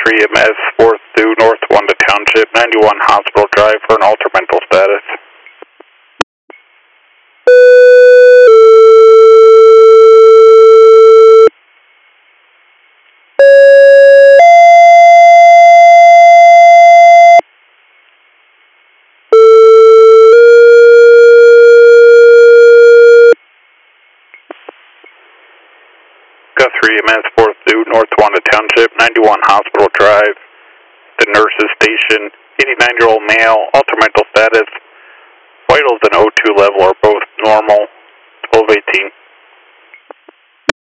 3 EMS, 4th due North Wanda Township, 91 Hospital Drive for an altered mental status. Got 3 EMS, 4th due North Wanda Township, 91 Hospital Drive. The nurses station, 89-year-old male, altered mental status. Vitals and O2 level are both normal, 1218.